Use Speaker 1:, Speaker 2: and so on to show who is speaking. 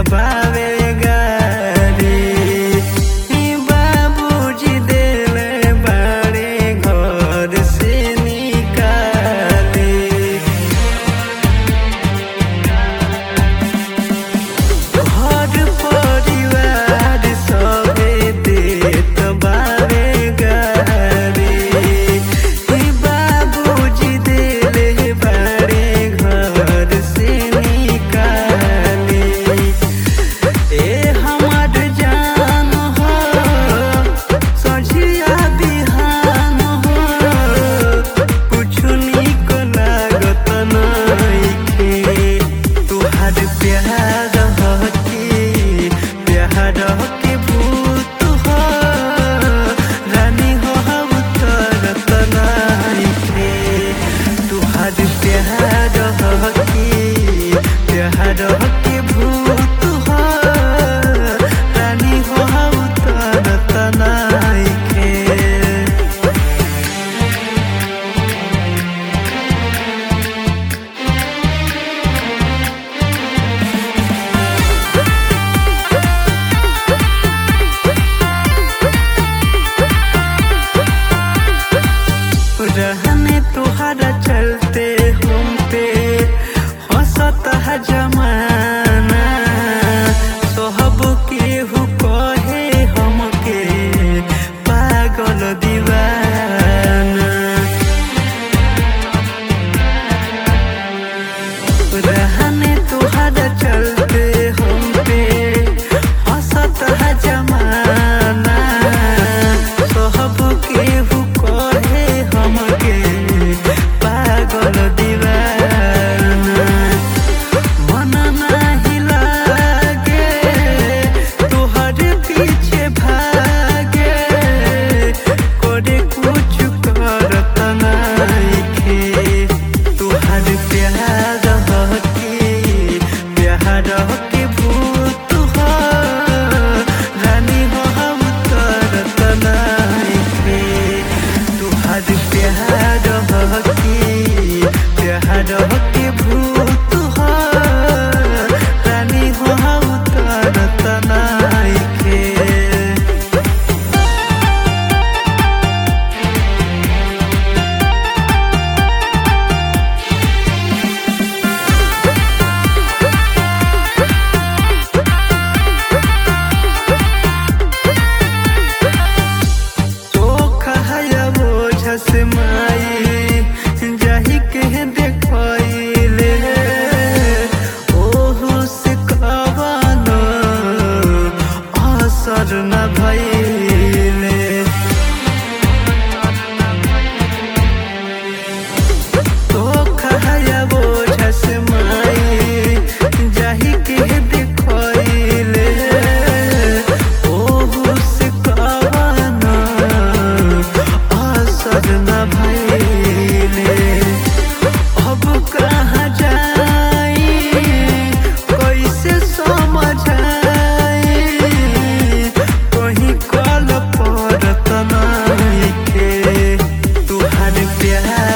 Speaker 1: बावे गारी बाबूजी देले बाड़े घर से निकाले घर परिवार सबे देत बावे गारी बाबूजी देले बाड़े घर से निकाले ए हमार जान हो सझिया बिहान हो कुछु निक लागत नइखे तुहार प्यार के भूत हो रानी हो उतरत नइखे तुहार प्यार के भूत हो रानी हो उतरत नइखे रहने तुहारा चलते हम पे हंसत है जमाना सोहब केहू कहे हमके पागल दीवाना रहने तुहारा चलते हम पे हंसत है जमाना सोहब केहू कहे हमके पागल दीवाना मन नाही लागे तुहर पीछे भागे करे कुछ करत नइखे तुहर प्यार के भूत हो रानी हो उतरत नइखे तुहार प्यार के भूत हो रानी हो उतरत नइखे से माई जाही के देखले ओहू से कवनो असर न भइले तो खया बोझ से माई जाही के देखले ओहू से कवनो असर न भइले अब कहाँ जाई कैसे समझाई कहीं कल पड़त नइखे तुहार प्यार